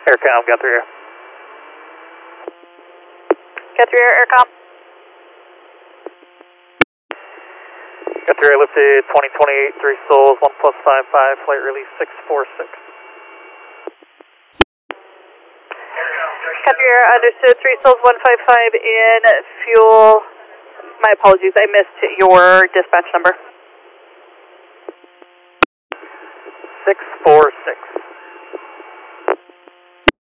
Aircom, got 3 air. Got 3 air, Aircom. Got 3 air, lifted 2028, 3 souls, 1+55, flight release 646. Got 3 air, understood, 3 souls, 155 in fuel. My apologies, I missed your dispatch number. 646.